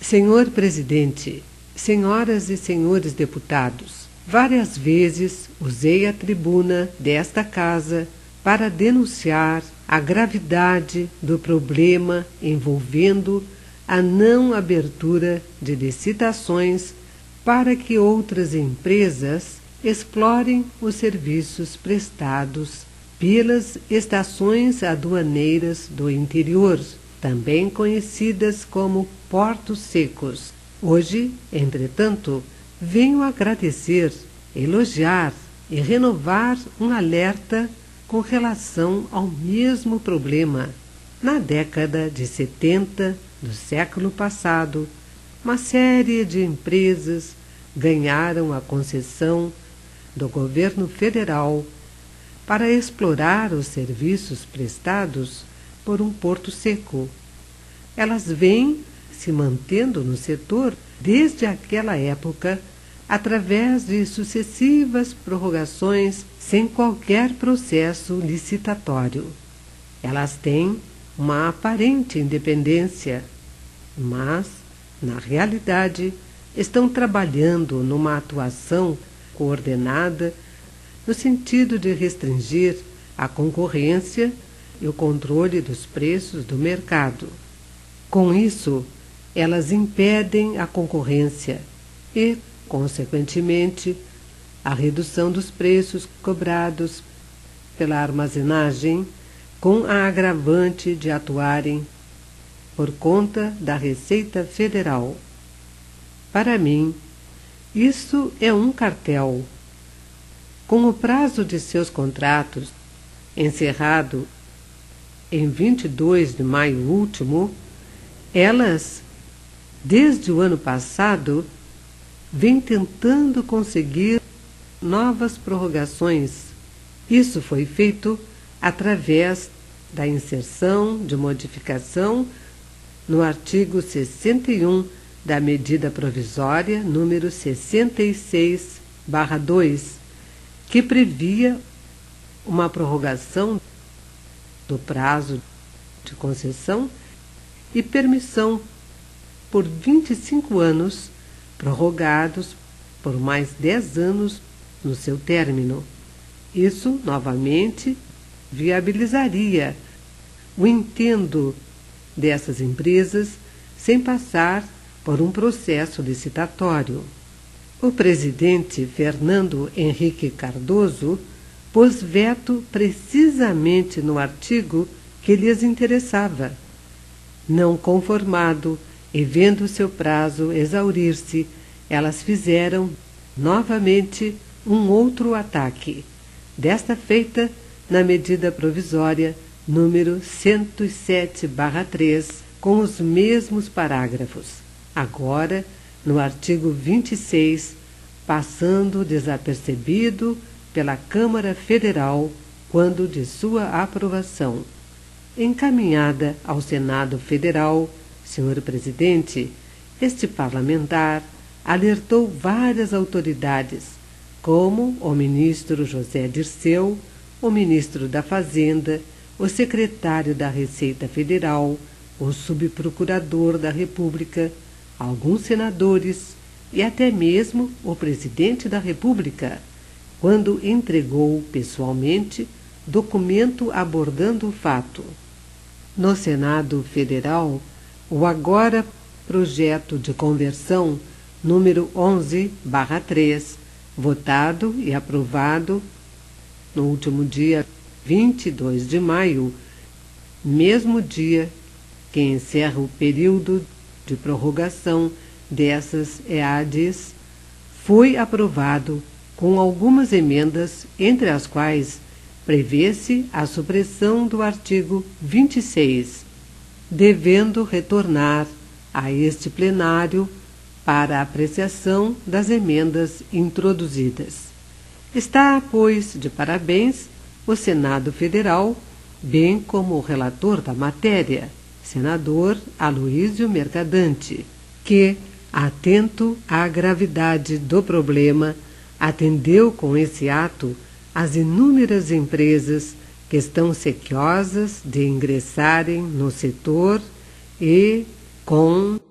Senhor Presidente, senhoras e senhores deputados, várias vezes usei a tribuna desta casa para denunciar a gravidade do problema envolvendo a não abertura de licitações para que outras empresas explorem os serviços prestados pelas estações aduaneiras do interior, também conhecidas como portos secos. Hoje, entretanto, venho agradecer, elogiar e renovar um alerta com relação ao mesmo problema. Na década de 70 do século passado, uma série de empresas ganharam a concessão do governo federal para explorar os serviços prestados por um porto seco. Elas vêm se mantendo no setor desde aquela época, através de sucessivas prorrogações sem qualquer processo licitatório. Elas têm uma aparente independência, mas, na realidade, estão trabalhando numa atuação coordenada no sentido de restringir a concorrência e o controle dos preços do mercado. Com isso, elas impedem a concorrência e, consequentemente, a redução dos preços cobrados pela armazenagem, com a agravante de atuarem por conta da Receita Federal. Para mim, isso é um cartel. Com o prazo de seus contratos encerrado em 22 de maio último, elas, desde o ano passado, vêm tentando conseguir novas prorrogações. Isso foi feito através da inserção de modificação no artigo 61 da medida provisória número 66/2, que previa uma prorrogação do prazo de concessão e permissão por 25 anos, prorrogados por mais 10 anos no seu término. Isso, novamente, viabilizaria o intento dessas empresas sem passar por um processo licitatório. O presidente Fernando Henrique Cardoso pôs veto precisamente no artigo que lhes interessava. Não conformado e vendo seu prazo exaurir-se, elas fizeram novamente um outro ataque, desta feita na medida provisória número 107/3, com os mesmos parágrafos. Agora, no artigo 26, passando desapercebido pela Câmara Federal quando de sua aprovação. Encaminhada ao Senado Federal, senhor presidente, este parlamentar alertou várias autoridades, como o ministro José Dirceu, o ministro da Fazenda, o secretário da Receita Federal, o subprocurador da República, alguns senadores e até mesmo o presidente da República, quando entregou pessoalmente documento abordando o fato. No Senado Federal, o agora projeto de conversão número 11/3, votado e aprovado no último dia 22 de maio, mesmo dia que encerra o período de prorrogação dessas EADs, foi aprovado com algumas emendas, entre as quais prevê-se a supressão do artigo 26, devendo retornar a este plenário para a apreciação das emendas introduzidas. Está, pois, de parabéns o Senado Federal, bem como o relator da matéria, senador Aloísio Mercadante, que, atento à gravidade do problema, atendeu com esse ato as inúmeras empresas que estão sequiosas de ingressarem no setor e com